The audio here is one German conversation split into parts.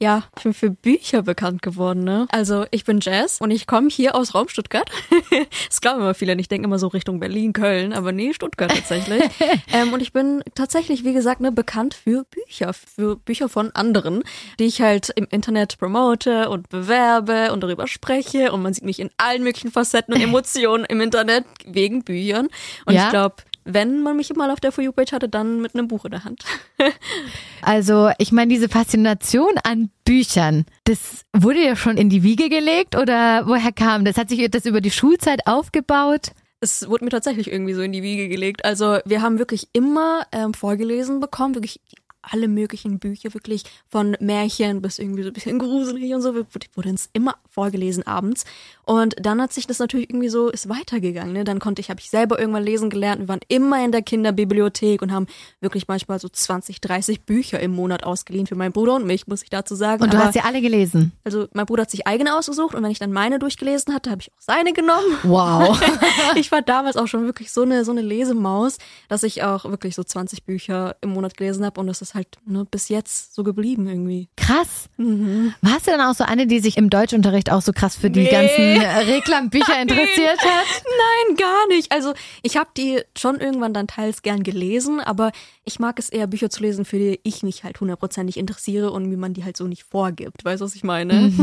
Ja, ich bin für Bücher bekannt geworden, ne? Also ich bin Jazz und ich komme hier aus Raum Stuttgart. Das glauben immer viele, ich denke immer so Richtung Berlin, Köln, aber nee, Stuttgart tatsächlich. Und ich bin tatsächlich, wie gesagt, ne, bekannt für Bücher von anderen, die ich halt im Internet promote und bewerbe und darüber spreche und man sieht mich in allen möglichen Facetten und Emotionen im Internet wegen Büchern. Und ich glaube, wenn man mich mal auf der For You-Page hatte, dann mit einem Buch in der Hand. Also ich meine, diese Faszination an Büchern, das wurde ja schon in die Wiege gelegt oder woher kam das? Hat sich das über die Schulzeit aufgebaut? Es wurde mir tatsächlich irgendwie so in die Wiege gelegt. Also wir haben wirklich immer vorgelesen bekommen, wirklich alle möglichen Bücher, wirklich von Märchen bis irgendwie so ein bisschen gruselig und so, wurde uns immer vorgelesen abends. Und dann hat sich das natürlich irgendwie so, ist weitergegangen, ne? Dann habe ich selber irgendwann lesen gelernt. Wir waren immer in der Kinderbibliothek und haben wirklich manchmal so 20, 30 Bücher im Monat ausgeliehen für meinen Bruder und mich, muss ich dazu sagen. Und du hast sie alle gelesen? Also mein Bruder hat sich eigene ausgesucht und wenn ich dann meine durchgelesen hatte, habe ich auch seine genommen. Wow. Ich war damals auch schon wirklich so eine Lesemaus, dass ich auch wirklich so 20 Bücher im Monat gelesen habe und das ist halt bis jetzt so geblieben irgendwie. Krass. Warst du dann auch so eine, die sich im Deutschunterricht auch so krass für die ganzen Reklambücher interessiert hat? Nein, gar nicht. Also ich habe die schon irgendwann dann teils gern gelesen, aber ich mag es eher, Bücher zu lesen, für die ich mich halt 100% interessiere und wie man die halt so nicht vorgibt. Weißt du, was ich meine?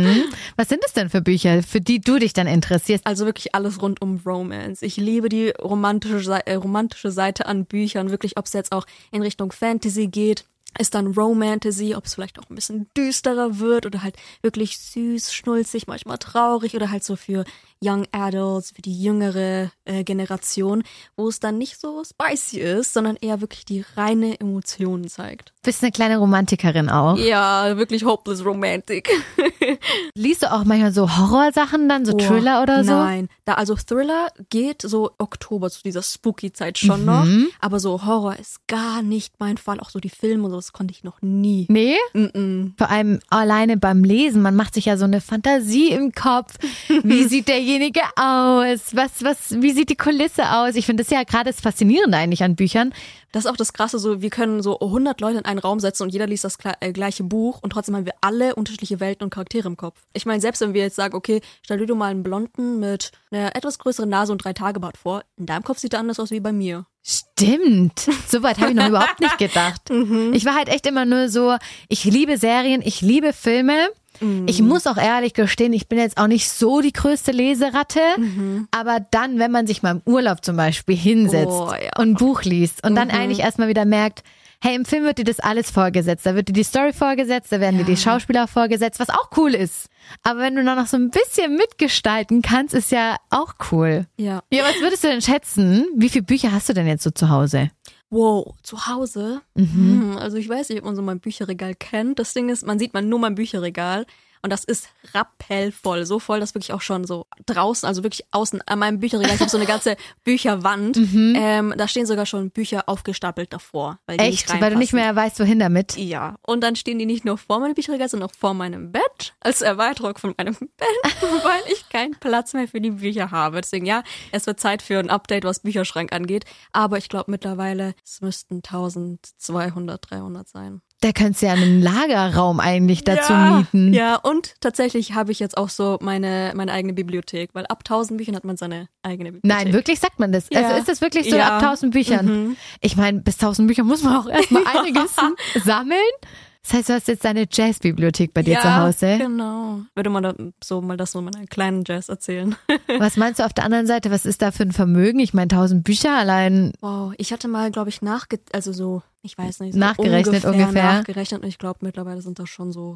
Was sind es denn für Bücher, für die du dich dann interessierst? Also wirklich alles rund um Romance. Ich liebe die romantische Seite an Büchern, wirklich, ob es jetzt auch in Richtung Fantasy geht. Ist dann Romantasy, ob es vielleicht auch ein bisschen düsterer wird oder halt wirklich süß, schnulzig, manchmal traurig oder halt so für Young Adults, für die jüngere Generation, wo es dann nicht so spicy ist, sondern eher wirklich die reine Emotion zeigt. Bist eine kleine Romantikerin auch? Ja, wirklich hopeless romantic. Liest du auch manchmal so Horrorsachen dann, so Thriller oder so? Nein, also Thriller geht so Oktober zu dieser Spooky-Zeit schon noch, aber so Horror ist gar nicht mein Fall. Auch so die Filme und so, das konnte ich noch nie. Nee? Vor allem alleine beim Lesen, man macht sich ja so eine Fantasie im Kopf. Wie sieht derjenige aus? Wie sieht die Kulisse aus? Ich finde das ja gerade das Faszinierende eigentlich an Büchern. Das ist auch das Krasse, so wir können so 100 Leute in einen Raum setzen und jeder liest das gleiche Buch und trotzdem haben wir alle unterschiedliche Welten und Charaktere im Kopf. Ich meine, selbst wenn wir jetzt sagen, okay, stell dir mal einen Blonden mit einer etwas größeren Nase und 3-Tage-Bart vor, in deinem Kopf sieht er anders aus wie bei mir. Stimmt. So weit habe ich noch überhaupt nicht gedacht. Ich war halt echt immer nur so, ich liebe Serien, ich liebe Filme. Ich muss auch ehrlich gestehen, ich bin jetzt auch nicht so die größte Leseratte, aber dann, wenn man sich mal im Urlaub zum Beispiel hinsetzt und ein Buch liest und dann eigentlich erstmal wieder merkt, hey, im Film wird dir das alles vorgesetzt, da wird dir die Story vorgesetzt, da werden dir die Schauspieler vorgesetzt, was auch cool ist. Aber wenn du dann noch so ein bisschen mitgestalten kannst, ist ja auch cool. Ja. Ja, was würdest du denn schätzen? Wie viele Bücher hast du denn jetzt so zu Hause? Wow, zu Hause? Also ich weiß nicht, ob man so mein Bücherregal kennt. Das Ding ist, man sieht nur mein Bücherregal und das ist rappellvoll. So voll, dass wirklich auch schon so draußen, also wirklich außen an meinem Bücherregal, ich habe so eine ganze Bücherwand. Da stehen sogar schon Bücher aufgestapelt davor. Weil die nicht Weil du nicht mehr weißt, wohin damit? Ja, und dann stehen die nicht nur vor meinem Bücherregal, sondern auch vor meinem Bett, als Erweiterung von meinem Bett, weil ich keinen Platz mehr für die Bücher habe. Deswegen ja, es wird Zeit für ein Update, was Bücherschrank angeht. Aber ich glaube mittlerweile, es müssten 1200, 300 sein. Da könntest du ja einen Lagerraum eigentlich dazu mieten. Ja, und tatsächlich habe ich jetzt auch so meine eigene Bibliothek, weil ab 1000 Büchern hat man seine eigene Bibliothek. Nein, wirklich sagt man das? Ja. Also ist das wirklich so ab 1000 Büchern? Ich meine, bis 1000 Bücher muss man auch erstmal einiges sammeln. Das heißt, du hast jetzt deine Jazzbibliothek bei dir zu Hause? Ja, genau. Würde man da so mal das nur meiner kleinen Jazz erzählen. Was meinst du auf der anderen Seite? Was ist da für ein Vermögen? Ich meine, 1000 Bücher allein. Wow, ich hatte mal, glaube ich, ich weiß nicht, so nachgerechnet ungefähr. Nachgerechnet und ich glaube, mittlerweile sind das schon so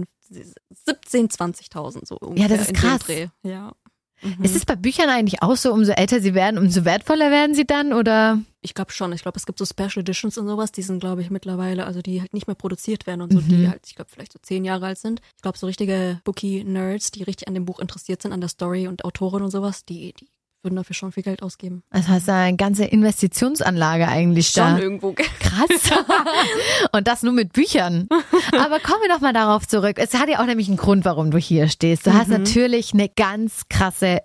17.000, 20.000 so ungefähr. Ja, das ist krass. Ja. Ist es bei Büchern eigentlich auch so, umso älter sie werden, umso wertvoller werden sie dann, oder? Ich glaube schon. Ich glaube, es gibt so Special Editions und sowas, die sind, glaube ich, mittlerweile, also die halt nicht mehr produziert werden und so, die halt, ich glaube, vielleicht so 10 Jahre alt sind. Ich glaube, so richtige Bookie-Nerds, die richtig an dem Buch interessiert sind, an der Story und Autorin und sowas, die würden dafür schon viel Geld ausgeben. Also hast du eine ganze Investitionsanlage eigentlich da. Schon irgendwo. Krass. Und das nur mit Büchern. Aber kommen wir doch mal darauf zurück. Es hat ja auch nämlich einen Grund, warum du hier stehst. Du hast natürlich eine ganz krasse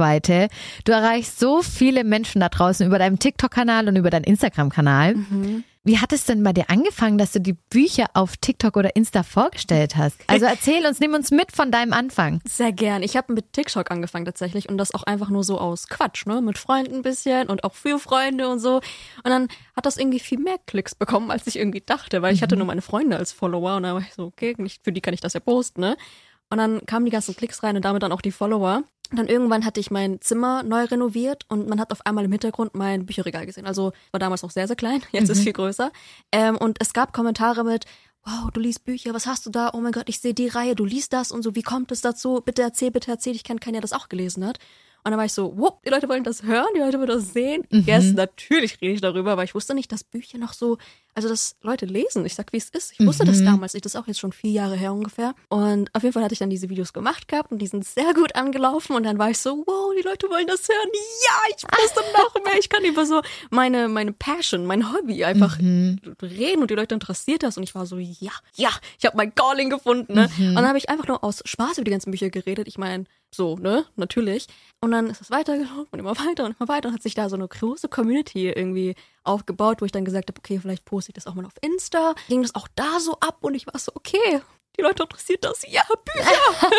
Reichweite. Du erreichst so viele Menschen da draußen über deinen TikTok-Kanal und über deinen Instagram-Kanal. Wie hat es denn bei dir angefangen, dass du die Bücher auf TikTok oder Insta vorgestellt hast? Also erzähl uns, nimm uns mit von deinem Anfang. Sehr gern. Ich habe mit TikTok angefangen tatsächlich und das auch einfach nur so aus Quatsch, ne? Mit Freunden ein bisschen und auch für Freunde und so. Und dann hat das irgendwie viel mehr Klicks bekommen, als ich irgendwie dachte, weil ich hatte nur meine Freunde als Follower und dann war ich so, okay, für die kann ich das ja posten, ne? Und dann kamen die ganzen Klicks rein und damit dann auch die Follower. Und dann irgendwann hatte ich mein Zimmer neu renoviert und man hat auf einmal im Hintergrund mein Bücherregal gesehen. Also war damals noch sehr, sehr klein, jetzt ist viel größer. Und es gab Kommentare mit, wow, du liest Bücher, was hast du da? Oh mein Gott, ich sehe die Reihe, du liest das und so, wie kommt es dazu? Bitte erzähl, ich kenne keinen, der das auch gelesen hat. Und dann war ich so, wow, die Leute wollen das hören, die Leute wollen das sehen. Yes, natürlich rede ich darüber, weil ich wusste nicht, dass Bücher noch so, also dass Leute lesen. Ich sag, wie es ist. Ich wusste das damals nicht, das ist auch jetzt schon 4 Jahre her ungefähr. Und auf jeden Fall hatte ich dann diese Videos gemacht gehabt und die sind sehr gut angelaufen. Und dann war ich so, wow, die Leute wollen das hören. Ja, ich poste noch mehr. Ich kann über so meine Passion, mein Hobby einfach reden und die Leute interessiert das. Und ich war so, ja, ich habe mein Calling gefunden. Ne? Und dann habe ich einfach nur aus Spaß über die ganzen Bücher geredet. Ich meine, so, ne, natürlich. Und dann ist es weitergelaufen und immer weiter und hat sich da so eine große Community irgendwie aufgebaut, wo ich dann gesagt habe, okay, vielleicht poste ich das auch mal auf Insta. Ging das auch da so ab und ich war so, okay, die Leute interessiert das. Ja, Bücher.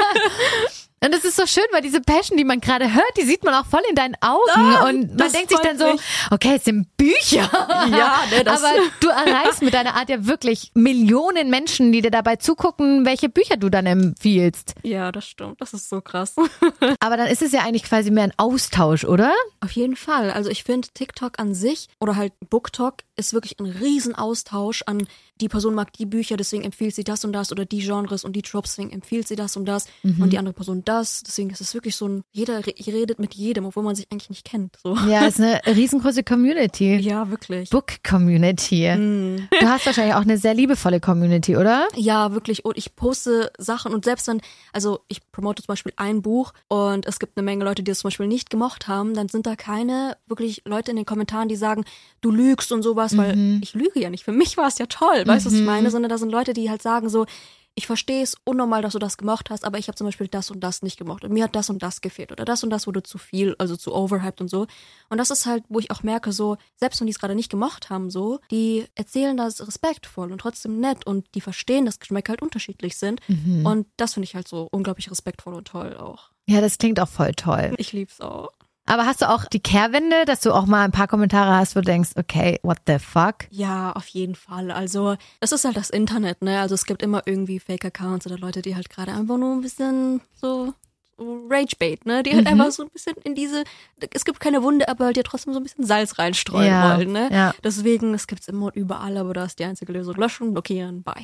Und es ist so schön, weil diese Passion, die man gerade hört, die sieht man auch voll in deinen Augen. Und man denkt sich dann so, okay, es sind Bücher. Ja, ne, das. Aber du erreichst mit deiner Art ja wirklich Millionen Menschen, die dir dabei zugucken, welche Bücher du dann empfiehlst. Ja, das stimmt. Das ist so krass. Aber dann ist es ja eigentlich quasi mehr ein Austausch, oder? Auf jeden Fall. Also ich finde TikTok an sich oder halt BookTok ist wirklich ein Riesen-Austausch an die Person mag die Bücher, deswegen empfiehlt sie das und das oder die Genres und die Tropes, deswegen empfiehlt sie das und das und die andere Person das. Deswegen ist es wirklich so ein, jeder redet mit jedem, obwohl man sich eigentlich nicht kennt. So. Ja, es ist eine riesengroße Community. Ja, wirklich. Book-Community. Du hast wahrscheinlich auch eine sehr liebevolle Community, oder? Ja, wirklich. Und ich poste Sachen und selbst wenn, also ich promote zum Beispiel ein Buch und es gibt eine Menge Leute, die das zum Beispiel nicht gemocht haben, dann sind da keine wirklich Leute in den Kommentaren, die sagen, du lügst und sowas, weil ich lüge ja nicht. Für mich war es ja toll, weißt du, was ich meine? Sondern da sind Leute, die halt sagen so, ich verstehe es unnormal, dass du das gemocht hast, aber ich habe zum Beispiel das und das nicht gemocht und mir hat das und das gefehlt oder das und das wurde zu viel, also zu overhyped und so. Und das ist halt, wo ich auch merke, so, selbst wenn die es gerade nicht gemocht haben, so, die erzählen das respektvoll und trotzdem nett und die verstehen, dass Geschmäcker halt unterschiedlich sind. Und das finde ich halt so unglaublich respektvoll und toll auch. Ja, das klingt auch voll toll. Ich lieb's auch. Aber hast du auch die Kehrwende, dass du auch mal ein paar Kommentare hast, wo du denkst, okay, what the fuck? Ja, auf jeden Fall. Also es ist halt das Internet, ne? Also es gibt immer irgendwie Fake-Accounts oder Leute, die halt gerade einfach nur ein bisschen so Ragebait, ne? Die halt einfach so ein bisschen in diese, es gibt keine Wunde, aber die trotzdem so ein bisschen Salz reinstreuen wollen, ne? Ja. Deswegen, es gibt's immer und überall, aber da ist die einzige Lösung. Löschen, blockieren, bye.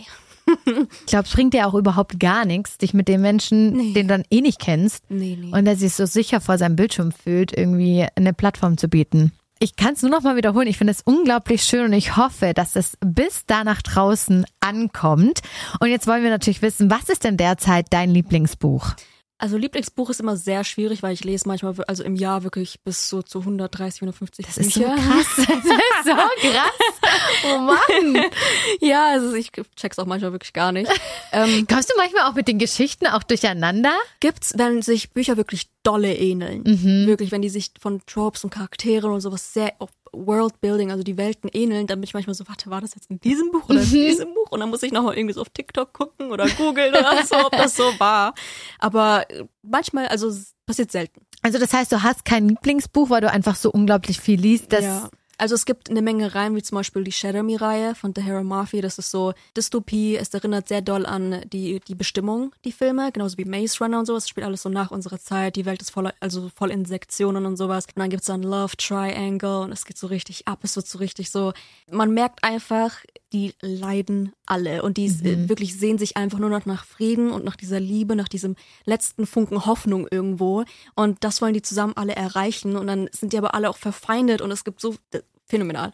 Ich glaube, es bringt dir auch überhaupt gar nichts, dich mit dem Menschen, den du dann eh nicht kennst und der sich so sicher vor seinem Bildschirm fühlt, irgendwie eine Plattform zu bieten. Ich kann es nur noch mal wiederholen. Ich finde es unglaublich schön und ich hoffe, dass es bis da nach draußen ankommt. Und jetzt wollen wir natürlich wissen, was ist denn derzeit dein Lieblingsbuch? Also Lieblingsbuch ist immer sehr schwierig, weil ich lese manchmal, also im Jahr wirklich bis so zu 130, 150 das Bücher. Das ist so krass. Das ist so krass. Oh Mann. Ja, also ich check's auch manchmal wirklich gar nicht. Kommst du manchmal auch mit den Geschichten auch durcheinander? Gibt's, wenn sich Bücher wirklich dolle ähneln. Wirklich, wenn die sich von Tropes und Charakteren und sowas sehr Worldbuilding, also die Welten ähneln, dann bin ich manchmal so, warte, war das jetzt in diesem Buch oder in diesem Buch? Und dann muss ich nochmal irgendwie so auf TikTok gucken oder googeln oder so, ob das so war. Aber manchmal, also passiert selten. Also das heißt, du hast kein Lieblingsbuch, weil du einfach so unglaublich viel liest, dass... Ja. Also es gibt eine Menge Reihen, wie zum Beispiel die Shadow Me-Reihe von Tahereh Mafi. Das ist so Dystopie. Es erinnert sehr doll an die Bestimmung, die Filme. Genauso wie Maze Runner und sowas. Es spielt alles so nach unserer Zeit. Die Welt ist voll in Sektionen und sowas. Und dann gibt's dann Love Triangle und es geht so richtig ab. Es wird so richtig so... Man merkt einfach, die leiden alle. Und die wirklich sehen sich einfach nur noch nach Frieden und nach dieser Liebe, nach diesem letzten Funken Hoffnung irgendwo. Und das wollen die zusammen alle erreichen. Und dann sind die aber alle auch verfeindet. Und es gibt so... Phänomenal,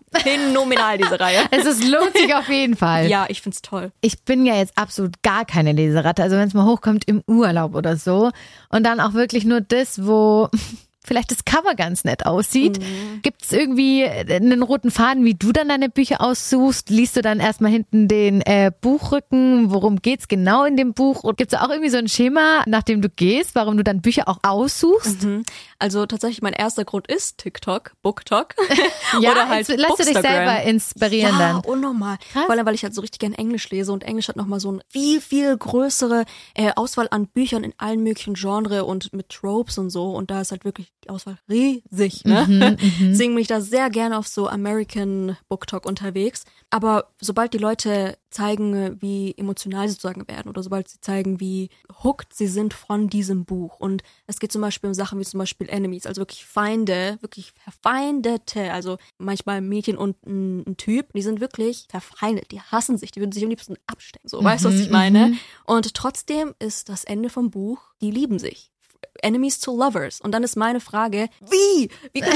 diese Reihe. Es lohnt sich auf jeden Fall. Ja, ich find's toll. Ich bin ja jetzt absolut gar keine Leseratte. Also wenn es mal hochkommt im Urlaub oder so und dann auch wirklich nur das, wo vielleicht das Cover ganz nett aussieht. Gibt es irgendwie einen roten Faden, wie du dann deine Bücher aussuchst? Liest du dann erstmal hinten den Buchrücken? Worum geht's genau in dem Buch? Und gibt es auch irgendwie so ein Schema, nach dem du gehst, warum du dann Bücher auch aussuchst? Also tatsächlich mein erster Grund ist TikTok, BookTok. Ja, oder halt lässt du dich selber inspirieren dann? Ja, unnormal. Vor allem, weil ich halt so richtig gerne Englisch lese und Englisch hat nochmal so eine viel größere Auswahl an Büchern in allen möglichen Genres und mit Tropes und so und da ist halt wirklich die Auswahl riesig, ne? Deswegen bin ich da sehr gerne auf so American BookTok unterwegs. Aber sobald die Leute zeigen, wie emotional sie sozusagen werden oder sobald sie zeigen, wie hooked sie sind von diesem Buch und es geht zum Beispiel um Sachen wie zum Beispiel Enemies, also wirklich Feinde, wirklich Verfeindete, also manchmal ein Mädchen und ein Typ, die sind wirklich verfeindet, die hassen sich, die würden sich am liebsten abstecken, so, weißt du, was ich meine? Und trotzdem ist das Ende vom Buch, die lieben sich. Enemies to Lovers. Und dann ist meine Frage, wie?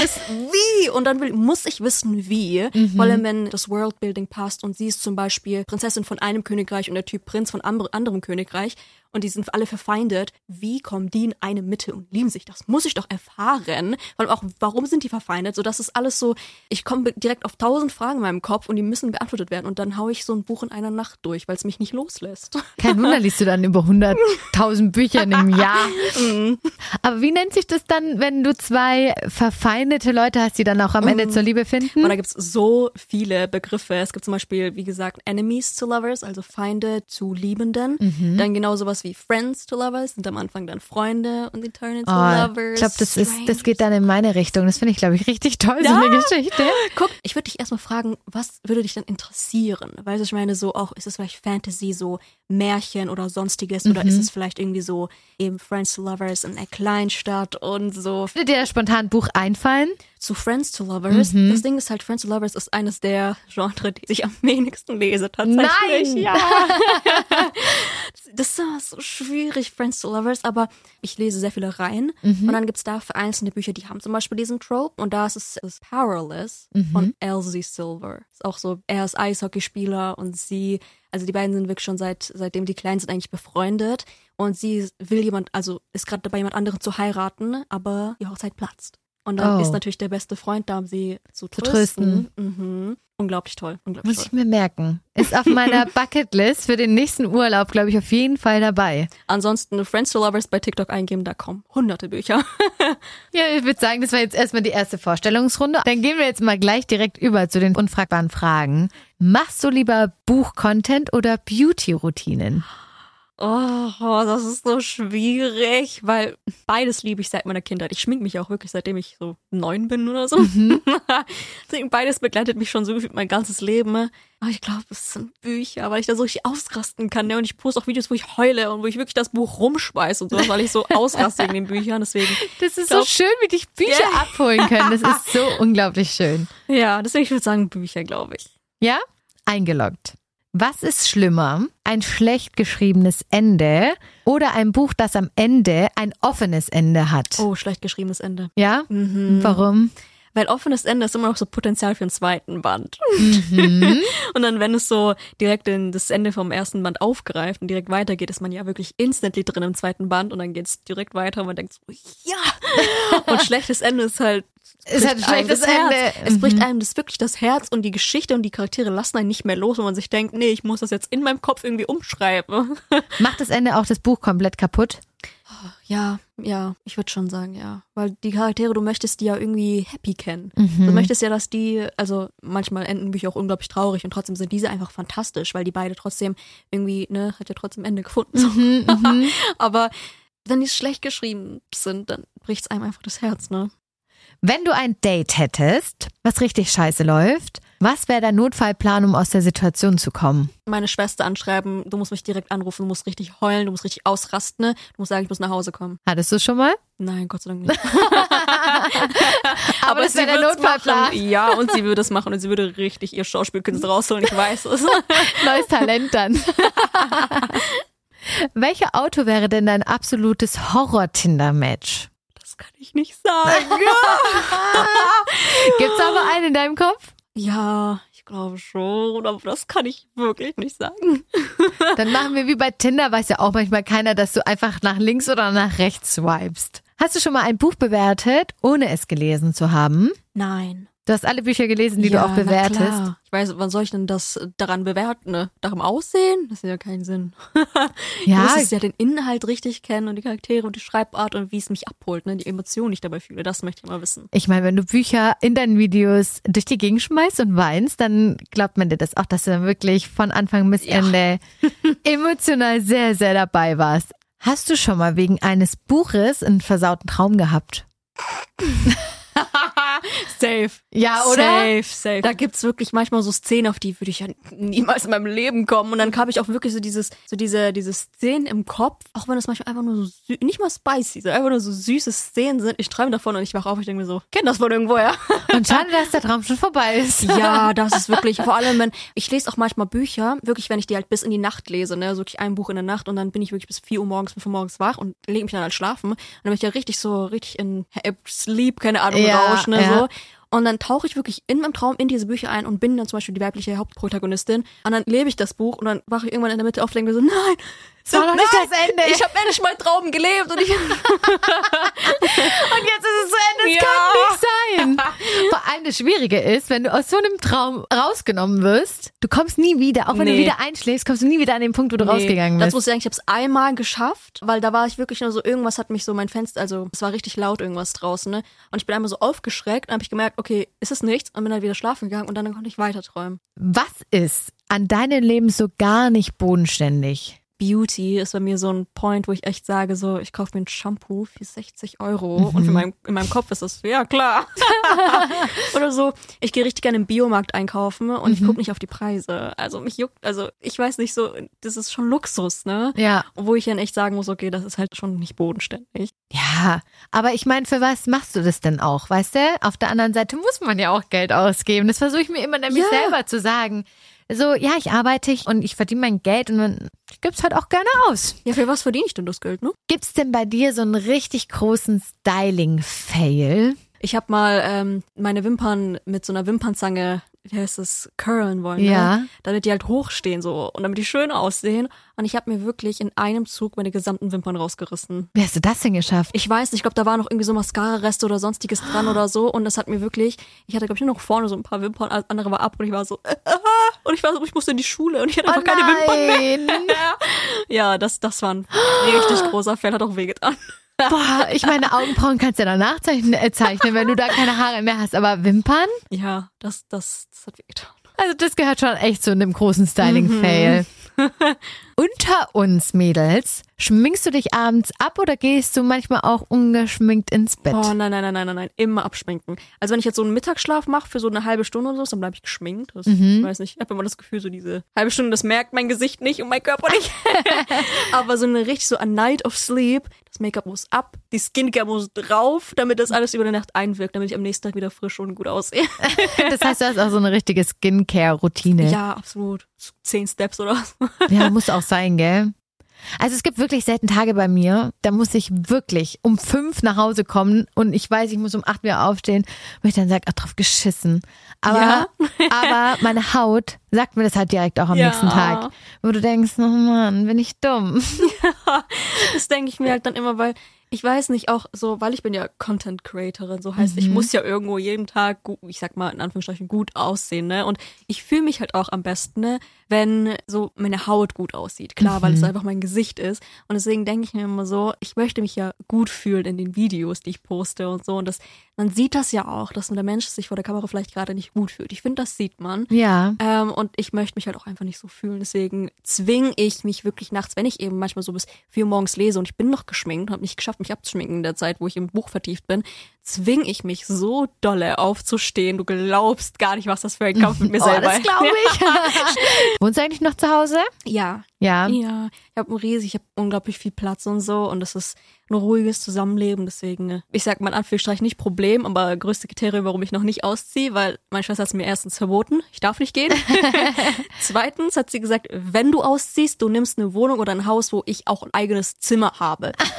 Wie? Und dann muss ich wissen, wie. Vor allem, wenn das Worldbuilding passt und sie ist zum Beispiel Prinzessin von einem Königreich und der Typ Prinz von anderem Königreich und die sind alle verfeindet. Wie kommen die in eine Mitte und lieben sich? Das muss ich doch erfahren. Weil auch, warum sind die verfeindet? So, das ist alles so, ich komme direkt auf 1000 Fragen in meinem Kopf und die müssen beantwortet werden. Und dann haue ich so ein Buch in einer Nacht durch, weil es mich nicht loslässt. Kein Wunder, liest du dann über 100.000 Bücher in einem Jahr. Aber wie nennt sich das dann, wenn du zwei verfeindete Leute hast, die dann auch am Ende zur Liebe finden? Und da gibt's so viele Begriffe. Es gibt zum Beispiel, wie gesagt, Enemies to Lovers, also Feinde zu Liebenden. Dann genauso was wie Friends to Lovers, sind am Anfang dann Freunde und Eternal to Lovers. Ich glaube, das geht dann in meine Richtung. Das finde ich, glaube ich, richtig toll, so eine Geschichte. Guck, ich würde dich erstmal fragen, was würde dich denn interessieren? Weißt du, ich meine so auch, ist es vielleicht Fantasy, so Märchen oder sonstiges oder ist es vielleicht irgendwie so eben Friends to Lovers in einer Kleinstadt und so. Würde dir da spontan ein Buch einfallen? Zu Friends to Lovers. Das Ding ist halt, Friends to Lovers ist eines der Genres, die ich am wenigsten lese tatsächlich. Nein! Ja. Das ist immer so schwierig, Friends to Lovers, aber ich lese sehr viele Reihen und dann gibt's da einzelne Bücher, die haben zum Beispiel diesen Trope und da ist es Powerless von Elsie Silver. Ist auch so, er ist Eishockeyspieler und sie, also die beiden sind wirklich schon seitdem die klein sind eigentlich befreundet und sie will ist gerade dabei, jemand anderen zu heiraten, aber die Hochzeit platzt. Und dann ist natürlich der beste Freund da, um sie zu trösten. Unglaublich toll. Muss ich mir merken. Ist auf meiner Bucketlist für den nächsten Urlaub, glaube ich, auf jeden Fall dabei. Ansonsten Friends to Lovers bei TikTok eingeben, da kommen hunderte Bücher. Ja, ich würde sagen, das war jetzt erstmal die erste Vorstellungsrunde. Dann gehen wir jetzt mal gleich direkt über zu den unfragbaren Fragen. Machst du lieber Buch-Content oder Beauty-Routinen? Oh, das ist so schwierig, weil beides liebe ich seit meiner Kindheit. Ich schmink mich auch wirklich, seitdem ich so 9 bin oder so. Deswegen beides begleitet mich schon so gefühlt mein ganzes Leben. Aber ich glaube, es sind Bücher, weil ich da so richtig ausrasten kann. Ne? Und ich poste auch Videos, wo ich heule und wo ich wirklich das Buch rumschmeiße und so, weil ich so ausraste wegen den Büchern. Deswegen. Das ist so schön, wie dich Bücher abholen können. Das ist so unglaublich schön. Ja, deswegen ich würde sagen Bücher, glaube ich. Ja? Eingeloggt. Was ist schlimmer? Ein schlecht geschriebenes Ende oder ein Buch, das am Ende ein offenes Ende hat? Oh, schlecht geschriebenes Ende. Ja? Warum? Weil offenes Ende ist immer noch so Potenzial für einen zweiten Band. Und dann, wenn es so direkt das Ende vom ersten Band aufgreift und direkt weitergeht, ist man ja wirklich instantly drin im zweiten Band und dann geht es direkt weiter und man denkt so, ja! Und schlechtes Ende ist halt ein schlechtes Ende. Es bricht einem wirklich das Herz und die Geschichte und die Charaktere lassen einen nicht mehr los, wenn man sich denkt, nee, ich muss das jetzt in meinem Kopf irgendwie umschreiben. Macht das Ende auch das Buch komplett kaputt? Ja, ich würde schon sagen, ja. Weil die Charaktere, du möchtest die ja irgendwie happy kennen. Du möchtest ja, dass die, also manchmal enden Bücher auch unglaublich traurig und trotzdem sind diese einfach fantastisch, weil die beide trotzdem irgendwie, hat ja trotzdem Ende gefunden. So. Aber wenn die schlecht geschrieben sind, dann bricht's einem einfach das Herz, ne? Wenn du ein Date hättest, was richtig scheiße läuft, was wäre der Notfallplan, um aus der Situation zu kommen? Meine Schwester anschreiben, du musst mich direkt anrufen, du musst richtig heulen, du musst richtig ausrasten, du musst sagen, ich muss nach Hause kommen. Hattest du schon mal? Nein, Gott sei Dank nicht. Aber das wäre der Notfallplan. Ja, und sie würde es machen und sie würde richtig ihr Schauspielkünste rausholen, ich weiß es. Neues Talent dann. Welcher Autor wäre denn dein absolutes Horror-Tinder-Match? Das kann ich nicht sagen. Gibt's aber einen in deinem Kopf? Ja, ich glaube schon, aber das kann ich wirklich nicht sagen. Dann machen wir wie bei Tinder, weiß ja auch manchmal keiner, dass du einfach nach links oder nach rechts swipest. Hast du schon mal ein Buch bewertet, ohne es gelesen zu haben? Nein. Du hast alle Bücher gelesen, die du auch bewertest. Na klar. Ich weiß, wann soll ich denn das daran bewerten? Ne? Nach dem Aussehen? Das hat ja keinen Sinn. Du musst ja den Inhalt richtig kennen und die Charaktere und die Schreibart und wie es mich abholt, ne? Die Emotionen, die ich dabei fühle. Das möchte ich mal wissen. Ich meine, wenn du Bücher in deinen Videos durch die Gegend schmeißt und weinst, dann glaubt man dir das auch, dass du dann wirklich von Anfang bis Ende emotional sehr, sehr dabei warst. Hast du schon mal wegen eines Buches einen versauten Traum gehabt? Safe. Ja, oder? Safe. Da gibt's wirklich manchmal so Szenen, auf die würde ich ja niemals in meinem Leben kommen. Und dann habe ich auch wirklich diese Szenen im Kopf, auch wenn das manchmal einfach nur so nicht mal spicy, so einfach nur so süße Szenen sind. Ich träume davon und ich wache auf, ich denke mir so, kenn das von irgendwoher. Und schade, dass der Traum schon vorbei ist. Ja, das ist wirklich, vor allem wenn, ich lese auch manchmal Bücher, wirklich, wenn ich die halt bis in die Nacht lese, ne, so wirklich ein Buch in der Nacht und dann bin ich wirklich bis 4 Uhr morgens, 5 Uhr morgens wach und lege mich dann halt schlafen. Und dann bin ich ja richtig in Sleep, keine Ahnung, Rausch, ne, so. Und dann tauche ich wirklich in meinem Traum in diese Bücher ein und bin dann zum Beispiel die weibliche Hauptprotagonistin. Und dann lebe ich das Buch und dann wache ich irgendwann in der Mitte auf und denke mir so, nein, das war noch nicht das Ende. Ich habe endlich meinen Traum gelebt und ich und jetzt ist es zu Ende. Das kann nicht sein. Vor allem das Schwierige ist, wenn du aus so einem Traum rausgenommen wirst, du kommst nie wieder, auch wenn du wieder einschläfst, kommst du nie wieder an den Punkt, wo du rausgegangen bist. Das muss ich sagen, ich habe es einmal geschafft, weil da war ich wirklich nur so, irgendwas hat mich so mein Fenster, also es war richtig laut irgendwas draußen, ne? Und ich bin einmal so aufgeschreckt und habe ich gemerkt, okay, ist es nichts? Und bin dann wieder schlafen gegangen und dann konnte ich weiter träumen. Was ist an deinem Leben so gar nicht bodenständig? Beauty ist bei mir so ein Point, wo ich echt sage, so, ich kaufe mir ein Shampoo für 60 € und in meinem Kopf ist das, ja klar. Oder so, ich gehe richtig gerne im Biomarkt einkaufen und ich gucke nicht auf die Preise. Also mich juckt, also ich weiß nicht so, das ist schon Luxus, ne? Ja. Wo ich dann echt sagen muss, okay, das ist halt schon nicht bodenständig. Ja, aber ich meine, für was machst du das denn auch, weißt du? Auf der anderen Seite muss man ja auch Geld ausgeben. Das versuche ich mir immer nämlich selber zu sagen. So, ja, ich arbeite und ich verdiene mein Geld und dann gib's halt auch gerne aus. Ja, für was verdiene ich denn das Geld, ne? Gibt's denn bei dir so einen richtig großen Styling-Fail? Ich habe mal meine Wimpern mit so einer Wimpernzange, wie heißt das, curlen wollen, ja, ne? Damit die halt hochstehen so und damit die schön aussehen. Und ich habe mir wirklich in einem Zug meine gesamten Wimpern rausgerissen. Wie hast du das denn geschafft? Ich weiß nicht, ich glaube, da war noch irgendwie so Mascara-Reste oder sonstiges dran oder so. Und das hat mir wirklich, ich hatte, glaube ich, nur noch vorne so ein paar Wimpern, alles andere war ab und ich war so, und ich war so, ich musste in die Schule und ich hatte einfach keine Wimpern mehr. Ja, das war ein richtig großer Fehler, hat auch wehgetan. Boah, ich meine, Augenbrauen kannst du ja danach zeichnen, wenn du da keine Haare mehr hast, aber Wimpern? Ja, das hat wehgetan. Also das gehört schon echt zu einem großen Styling-Fail. Unter uns Mädels, schminkst du dich abends ab oder gehst du manchmal auch ungeschminkt ins Bett? Oh nein, immer abschminken. Also wenn ich jetzt so einen Mittagsschlaf mache für so eine halbe Stunde oder so, dann bleibe ich geschminkt. Ich weiß nicht, ich habe immer das Gefühl, so diese halbe Stunde, das merkt mein Gesicht nicht und mein Körper nicht. Aber so eine richtig so a night of sleep, das Make-up muss ab, die Skincare muss drauf, damit das alles über die Nacht einwirkt, damit ich am nächsten Tag wieder frisch und gut aussehe. Das heißt, du hast auch so eine richtige Skincare-Routine. Ja, absolut. 10 Steps oder so. Ja, muss auch sein, gell? Also es gibt wirklich selten Tage bei mir, da muss ich wirklich um 5 nach Hause kommen und ich weiß, ich muss um 8 wieder aufstehen und ich dann sage, drauf geschissen. Aber meine Haut sagt mir das halt direkt auch am nächsten Tag. Wo du denkst, oh Mann, bin ich dumm. Ja, das denke ich mir halt dann immer, weil ich weiß nicht, auch so, weil ich bin ja Content Creatorin, so heißt, ich muss ja irgendwo jeden Tag, ich sag mal in Anführungsstrichen, gut aussehen, ne? Und ich fühle mich halt auch am besten, ne, wenn so meine Haut gut aussieht. Klar, weil es einfach mein Gesicht ist. Und deswegen denke ich mir immer so, ich möchte mich ja gut fühlen in den Videos, die ich poste und so. Und man sieht das ja auch, dass der Mensch sich vor der Kamera vielleicht gerade nicht gut fühlt. Ich finde, das sieht man. Ja. Und ich möchte mich halt auch einfach nicht so fühlen. Deswegen zwinge ich mich wirklich nachts, wenn ich eben manchmal so bis 4 Uhr morgens lese und ich bin noch geschminkt und habe nicht geschafft, mich abzuschminken in der Zeit, wo ich im Buch vertieft bin, zwinge ich mich so dolle aufzustehen. Du glaubst gar nicht, was das für ein Kampf mit mir selber ist. Das glaube ich. Wohnst du eigentlich noch zu Hause? Ja. Ja. Ja. Ich habe unglaublich viel Platz und so und das ist ein ruhiges Zusammenleben, deswegen, ich sag mal in Anführungsstrichen nicht Problem, aber größte Kriterium, warum ich noch nicht ausziehe, weil meine Schwester hat es mir erstens verboten, ich darf nicht gehen. Zweitens hat sie gesagt, wenn du ausziehst, du nimmst eine Wohnung oder ein Haus, wo ich auch ein eigenes Zimmer habe.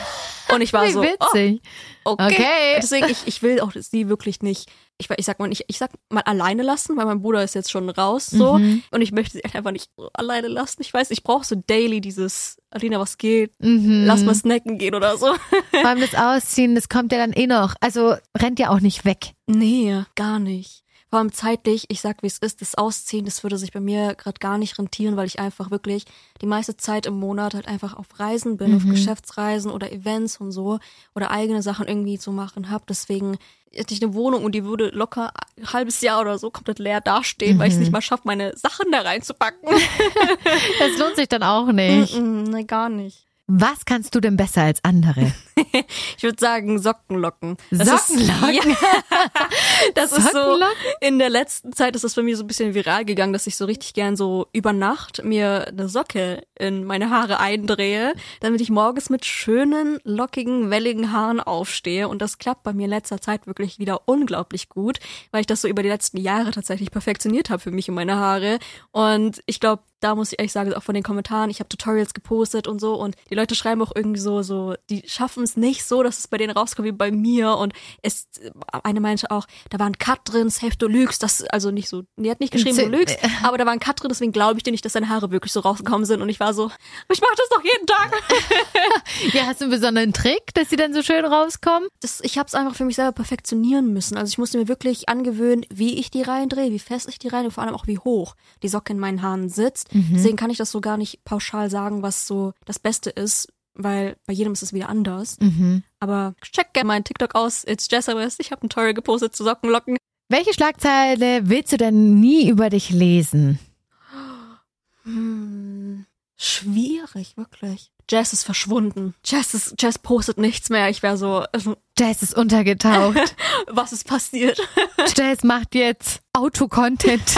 Und ich war Wie so, witzig. okay. Deswegen, ich will auch sie wirklich nicht, ich sag mal alleine lassen, weil mein Bruder ist jetzt schon raus, so. Und ich möchte sie einfach nicht so alleine lassen. Ich weiß, ich brauche so daily dieses, Alina, was geht? Lass mal snacken gehen oder so. Vor allem das Ausziehen, das kommt ja dann eh noch. Also rennt ja auch nicht weg. Nee, gar nicht. Vor allem zeitlich, ich sag wie es ist, das Ausziehen, das würde sich bei mir gerade gar nicht rentieren, weil ich einfach wirklich die meiste Zeit im Monat halt einfach auf Reisen bin, auf Geschäftsreisen oder Events und so oder eigene Sachen irgendwie zu machen habe. Deswegen hätte ich eine Wohnung und die würde locker ein halbes Jahr oder so komplett leer dastehen, weil ich es nicht mal schaffe, meine Sachen da reinzupacken. Das lohnt sich dann auch nicht. Nee, gar nicht. Was kannst du denn besser als andere? Ich würde sagen Sockenlocken. Sockenlocken? Das ist so, in der letzten Zeit ist das bei mir so ein bisschen viral gegangen, dass ich so richtig gern so über Nacht mir eine Socke in meine Haare eindrehe, damit ich morgens mit schönen, lockigen, welligen Haaren aufstehe. Und das klappt bei mir in letzter Zeit wirklich wieder unglaublich gut, weil ich das so über die letzten Jahre tatsächlich perfektioniert habe für mich und meine Haare. Und ich glaube, da muss ich ehrlich sagen, auch von den Kommentaren, ich habe Tutorials gepostet und so und die Leute schreiben auch irgendwie so, die schaffen es nicht so, dass es bei denen rauskommt wie bei mir und eine meinte auch, da war ein Cut drin, safe du lügst, das, also nicht so, die hat nicht geschrieben, du lügst, aber da war ein Cut drin, deswegen glaube ich dir nicht, dass deine Haare wirklich so rausgekommen sind und ich war so, ich mache das doch jeden Tag. Ja, hast du einen besonderen Trick, dass sie dann so schön rauskommen? Ich habe es einfach für mich selber perfektionieren müssen, also ich musste mir wirklich angewöhnen, wie ich die reindrehe, wie fest ich die reindrehe, vor allem auch wie hoch die Socke in meinen Haaren sitzt. Deswegen kann ich das so gar nicht pauschal sagen, was so das Beste ist, weil bei jedem ist es wieder anders. Aber check gerne meinen TikTok aus, it's Jessa West. Ich habe ein Tutorial gepostet zu Sockenlocken. Welche Schlagzeile willst du denn nie über dich lesen? Schwierig, wirklich. Jess ist verschwunden. Jess postet nichts mehr. Ich wäre so... Jess ist untergetaucht. Was ist passiert? Jess macht jetzt Autocontent.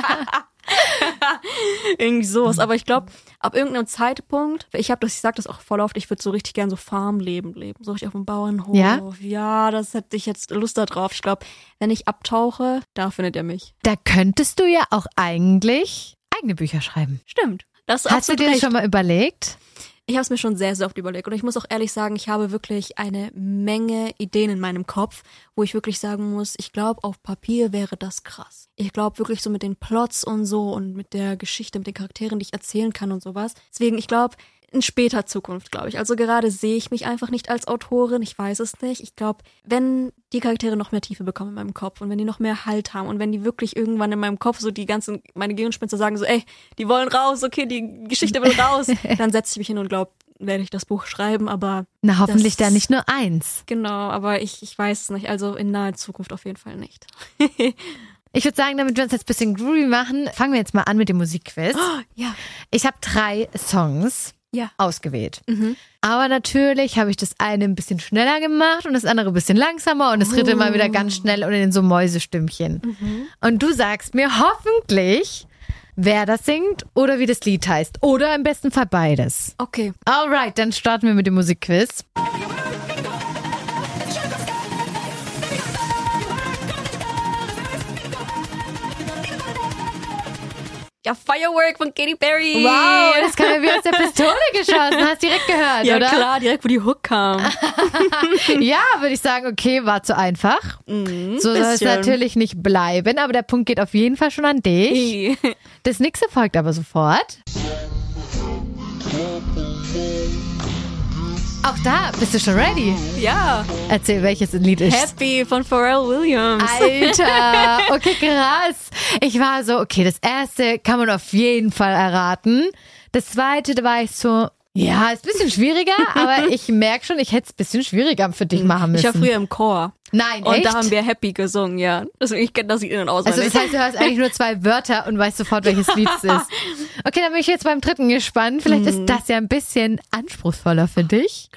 Irgendwie sowas. Aber ich glaube, ab irgendeinem Zeitpunkt, ich sag das auch voll oft, ich würde so richtig gern so Farmleben leben. So richtig auf dem Bauernhof. Ja, das hätte ich jetzt Lust da drauf. Ich glaube, wenn ich abtauche, da findet ihr mich. Da könntest du ja auch eigentlich eigene Bücher schreiben. Stimmt. Hast du dir das schon mal überlegt? Ich habe es mir schon sehr, sehr oft überlegt und ich muss auch ehrlich sagen, ich habe wirklich eine Menge Ideen in meinem Kopf, wo ich wirklich sagen muss, ich glaube, auf Papier wäre das krass. Ich glaube wirklich so mit den Plots und so und mit der Geschichte, mit den Charakteren, die ich erzählen kann und sowas. Deswegen, ich glaube, in später Zukunft, glaube ich. Also gerade sehe ich mich einfach nicht als Autorin, ich weiß es nicht. Ich glaube, wenn die Charaktere noch mehr Tiefe bekommen in meinem Kopf und wenn die noch mehr Halt haben und wenn die wirklich irgendwann in meinem Kopf so meine Gehirnspinste sagen so, ey, die wollen raus, okay, die Geschichte will raus, dann setze ich mich hin und glaube, werde ich das Buch schreiben, aber... Na, hoffentlich da nicht nur eins. Genau, aber ich weiß es nicht, also in naher Zukunft auf jeden Fall nicht. Ich würde sagen, damit wir uns jetzt ein bisschen groovy machen, fangen wir jetzt mal an mit dem Musikquiz. Oh, ja. Ich habe 3 Songs ausgewählt. Aber natürlich habe ich das eine ein bisschen schneller gemacht und das andere ein bisschen langsamer und das dritte mal wieder ganz schnell und in so Mäusestimmchen. Und du sagst mir hoffentlich, wer das singt oder wie das Lied heißt. Oder im besten Fall beides. Okay. Alright, dann starten wir mit dem Musikquiz. Ja, Firework von Katy Perry. Wow, das kam ja wie aus der Pistole geschossen. Hast direkt gehört, ja, oder? Ja, klar, direkt, wo die Hook kam. Ja, würde ich sagen, okay, war zu einfach. So soll es natürlich nicht bleiben, aber der Punkt geht auf jeden Fall schon an dich. Das nächste folgt aber sofort. Auch da, bist du schon ready? Ja. Erzähl, welches Lied ist. Happy von Pharrell Williams. Alter, okay, krass. Ich war so, okay, das erste kann man auf jeden Fall erraten. Das zweite, da war ich so, ja, ist ein bisschen schwieriger, aber ich merke schon, ich hätte es ein bisschen schwieriger für dich machen müssen. Ich war früher im Chor. Nein, und echt? Da haben wir Happy gesungen, ja. Deswegen, ich kenne das Lied in- und auswendig. Also das heißt, du hörst eigentlich nur 2 Wörter und weißt sofort, welches Lied es ist. Okay, dann bin ich jetzt beim dritten gespannt. Vielleicht ist das ja ein bisschen anspruchsvoller für dich.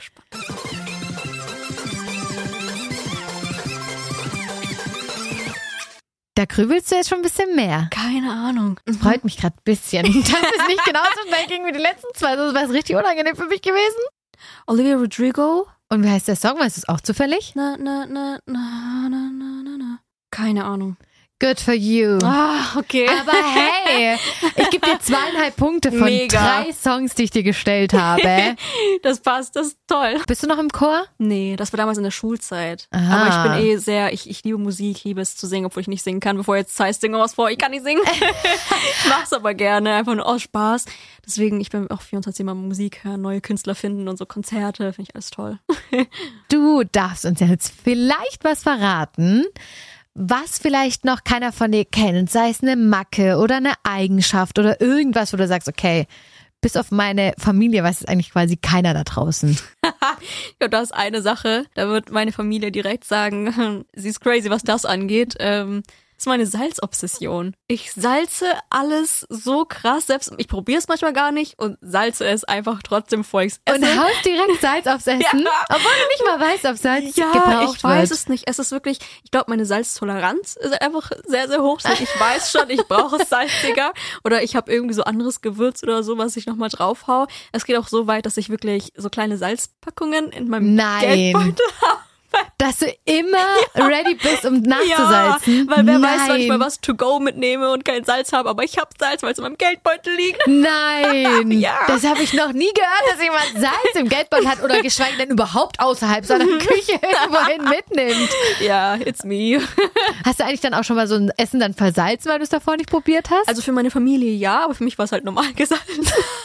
Da grübelst du jetzt schon ein bisschen mehr. Keine Ahnung. Das freut mich gerade ein bisschen. Das ist nicht genauso schnell gegen wie die letzten 2. Das wäre richtig unangenehm für mich gewesen. Olivia Rodrigo. Und wie heißt der Song? Weißt du es auch zufällig? Na. Keine Ahnung. Good for you. Okay. Aber hey, ich gebe dir 2,5 Punkte von Mega. 3 Songs, die ich dir gestellt habe. Das passt, das ist toll. Bist du noch im Chor? Nee, das war damals in der Schulzeit. Aha. Aber ich bin ich liebe Musik, ich liebe es zu singen, obwohl ich nicht singen kann, bevor jetzt Zeiss Singer was vor. Ich kann nicht singen. Ich mach's aber gerne, einfach nur aus Spaß. Deswegen, ich bin auch 24 Mal Musik hören, neue Künstler finden und so Konzerte, finde ich alles toll. Du darfst uns jetzt vielleicht was verraten, was vielleicht noch keiner von dir kennt, sei es eine Macke oder eine Eigenschaft oder irgendwas, wo du sagst, okay, bis auf meine Familie weiß es eigentlich quasi keiner da draußen. Ja, das ist eine Sache, da wird meine Familie direkt sagen, sie ist crazy, was das angeht. Das ist meine Salzobsession. Ich salze alles so krass, selbst ich probiere es manchmal gar nicht und salze es einfach trotzdem, bevor ich es esse. Und haust direkt Salz aufs Essen, obwohl du nicht mal weißt, ob Salz gebraucht ich weiß wird. es nicht. Es ist wirklich, ich glaube, meine Salztoleranz ist einfach sehr, sehr hoch. Ich weiß schon, ich brauche es salziger oder ich habe irgendwie so anderes Gewürz oder so, was ich nochmal drauf hau. Es geht auch so weit, dass ich wirklich so kleine Salzpackungen in meinem Geldbeutel habe. Dass du immer ready bist, um nachzusalzen. Ja, weil wer weiß, wann ich mal was to go mitnehme und kein Salz habe, aber ich habe Salz, weil es in meinem Geldbeutel liegt. Nein, Ja. Das habe ich noch nie gehört, dass jemand Salz im Geldbeutel hat oder geschweige denn überhaupt außerhalb seiner Küche irgendwohin mitnimmt. Ja, it's me. Hast du eigentlich dann auch schon mal so ein Essen dann versalzen, weil du es davor nicht probiert hast? Also für meine Familie ja, aber für mich war es halt normal gesalzen.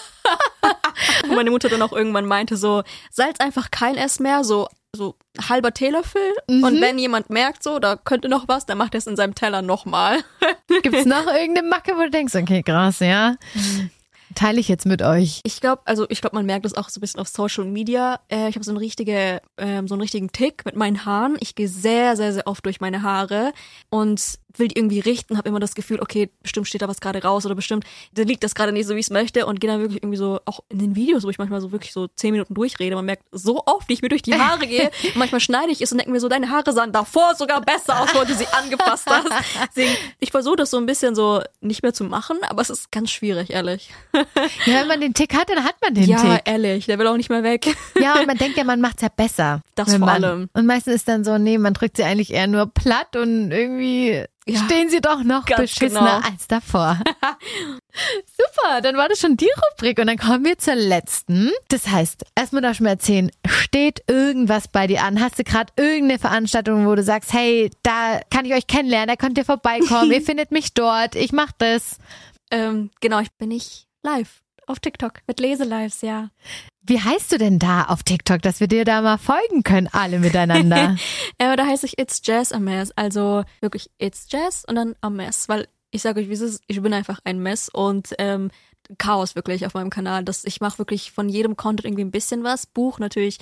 Und meine Mutter dann auch irgendwann meinte so, salz einfach kein Ess mehr, so halber Teelöffel. Und wenn jemand merkt so, da könnte noch was, dann macht er es in seinem Teller nochmal. Gibt's noch irgendeine Macke, wo du denkst, okay, krass, ja. Teile ich jetzt mit euch. Ich glaube, man merkt das auch so ein bisschen auf Social Media. Ich habe so einen richtigen Tick mit meinen Haaren. Ich gehe sehr, sehr, sehr oft durch meine Haare und will die irgendwie richten, habe immer das Gefühl, okay, bestimmt steht da was gerade raus oder bestimmt liegt das gerade nicht so, wie ich es möchte und gehe dann wirklich irgendwie so, auch in den Videos, wo ich manchmal so wirklich so 10 Minuten durchrede, man merkt so oft, wie ich mir durch die Haare gehe und manchmal schneide ich es und denke mir so, deine Haare sahen davor sogar besser aus, weil du sie angepasst hast. Deswegen, ich versuche das so ein bisschen so nicht mehr zu machen, aber es ist ganz schwierig, ehrlich. Ja, wenn man den Tick hat, dann hat man den Tick. Ja, ehrlich, der will auch nicht mehr weg. Ja, und man denkt ja, man macht's ja besser. Das vor allem. Und meistens ist dann so, nee, man drückt sie eigentlich eher nur platt und irgendwie stehen sie doch noch beschissener als davor. Super, dann war das schon die Rubrik und dann kommen wir zur letzten. Das heißt, erstmal darfst du mir erzählen, steht irgendwas bei dir an? Hast du gerade irgendeine Veranstaltung, wo du sagst, hey, da kann ich euch kennenlernen, da könnt ihr vorbeikommen, ihr findet mich dort, ich mach das. Genau, ich bin live auf TikTok mit Leselives, ja. Wie heißt du denn da auf TikTok, dass wir dir da mal folgen können, alle miteinander? Da heiße ich It's Jazz a Mess, also wirklich It's Jazz und dann a Mess, weil ich sage euch, wie es ist, ich bin einfach ein Mess und Chaos wirklich auf meinem Kanal. Ich mache wirklich von jedem Content irgendwie ein bisschen was. Buch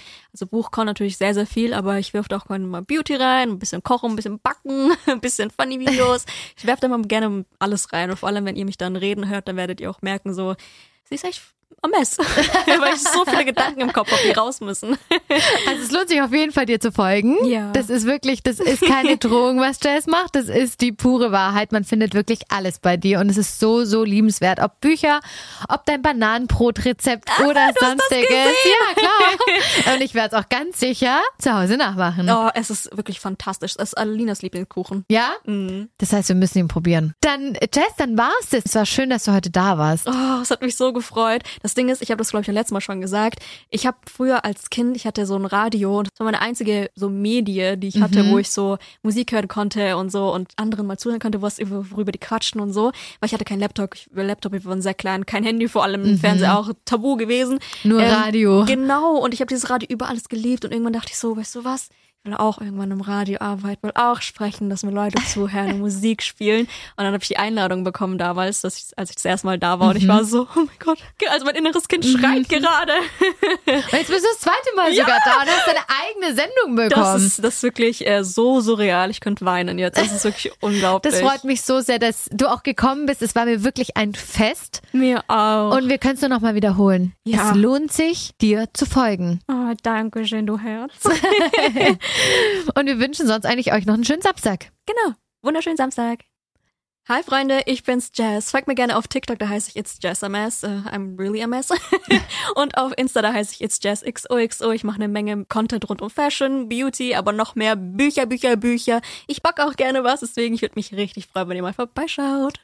kann natürlich sehr, sehr viel, aber ich werfe da auch mal Beauty rein, ein bisschen Kochen, ein bisschen Backen, ein bisschen Funny-Videos. Ich werfe da mal gerne alles rein und vor allem, wenn ihr mich dann reden hört, dann werdet ihr auch merken, so, sie ist echt am Mess, weil ich so viele Gedanken im Kopf habe, die raus müssen. Also es lohnt sich auf jeden Fall, dir zu folgen. Ja. Das ist keine Drohung, was Jazz macht. Das ist die pure Wahrheit. Man findet wirklich alles bei dir und es ist so, so liebenswert. Ob Bücher, ob dein Bananenbrotrezept oder sonstiges. Ja, klar. Und ich werde es auch ganz sicher zu Hause nachmachen. Oh, es ist wirklich fantastisch. Es ist Alelinas Lieblingskuchen. Ja? Mhm. Das heißt, wir müssen ihn probieren. Dann, Jazz, dann war's das. Es war schön, dass du heute da warst. Oh, es hat mich so gefreut. Das Ding ist, ich habe das, glaube ich, letztes Mal schon gesagt, ich habe früher als Kind, ich hatte so ein Radio und das war meine einzige so Medie, die ich hatte, wo ich so Musik hören konnte und so und anderen mal zuhören konnte, worüber die quatschen und so, weil ich hatte keinen Laptop, ich war sehr klein, kein Handy, vor allem im Fernseher auch tabu gewesen. Nur Radio. Genau, und ich habe dieses Radio über alles geliebt und irgendwann dachte ich so, weißt du was? Ich will auch irgendwann im Radio arbeiten, will auch sprechen, dass mir Leute zuhören und Musik spielen. Und dann habe ich die Einladung bekommen damals, als ich das erste Mal da war. Und ich war so, oh mein Gott, also mein inneres Kind schreit gerade. Und jetzt bist du das zweite Mal sogar da und hast deine eigene Sendung bekommen. Das ist wirklich so surreal. Ich könnte weinen jetzt. Das ist wirklich unglaublich. Das freut mich so sehr, dass du auch gekommen bist. Es war mir wirklich ein Fest. Mir auch. Und wir können es nur noch mal wiederholen. Ja. Es lohnt sich, dir zu folgen. Oh, danke schön, du Herz. Und wir wünschen sonst eigentlich euch noch einen schönen Samstag. Genau. Wunderschönen Samstag. Hi Freunde, ich bin's Jazz. Folgt mir gerne auf TikTok, da heiße ich It's Jazz a Mess. I'm really a mess. Und auf Insta, da heiße ich It's Jazz XOXO. Ich mache eine Menge Content rund um Fashion, Beauty, aber noch mehr Bücher. Ich backe auch gerne was, deswegen ich würde mich richtig freuen, wenn ihr mal vorbeischaut.